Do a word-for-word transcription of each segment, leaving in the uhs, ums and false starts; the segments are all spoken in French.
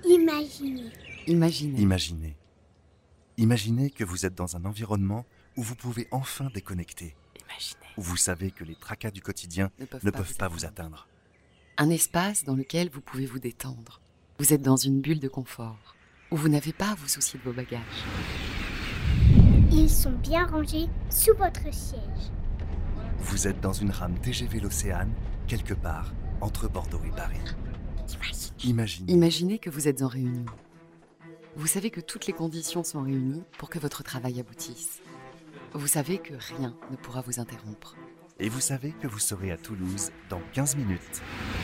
Imaginez. Imaginez. Imaginez. Imaginez que vous êtes dans un environnement où vous pouvez enfin déconnecter, Imaginez. où vous savez que les tracas du quotidien Ne peuvent ne pas, peuvent vous, pas atteindre. vous atteindre. Un espace dans lequel vous pouvez vous détendre. Vous êtes dans une bulle de confort, où vous n'avez pas à vous soucier de vos bagages. Ils sont bien rangés sous votre siège. Vous êtes dans une rame T G V L'Océane, quelque part entre Bordeaux et Paris. Imaginez. Imaginez que vous êtes en réunion. Vous savez que toutes les conditions sont réunies pour que votre travail aboutisse. Vous savez que rien ne pourra vous interrompre. Et vous savez que vous serez à Toulouse dans quinze minutes.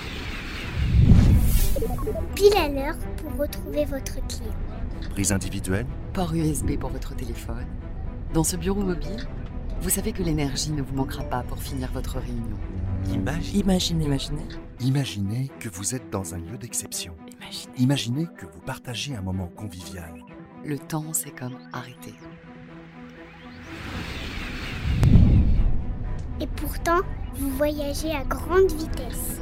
Pile à l'heure pour retrouver votre client. Prise individuelle, Port U S B pour votre téléphone. Dans ce bureau mobile, vous savez que l'énergie ne vous manquera pas pour finir votre réunion. Imagine. Imaginez, imaginez. Imaginez que vous êtes dans un lieu d'exception. Imaginez. Imaginez que vous partagez un moment convivial. Le temps, c'est comme arrêter. Et pourtant, vous voyagez à grande vitesse.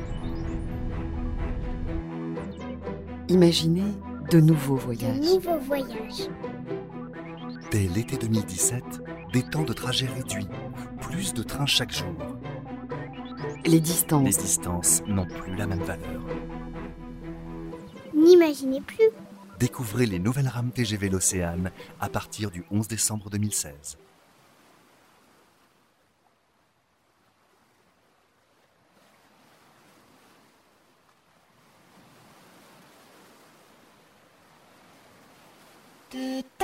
Imaginez de nouveaux De voyages. nouveaux voyages. Dès l'été deux mille dix-sept, des temps de trajet réduits, plus de trains chaque jour. Les Les distances. distances n'ont plus la même valeur. N'imaginez plus. Découvrez les nouvelles rames T G V L'Océane à partir du onze décembre deux mille seize. Du-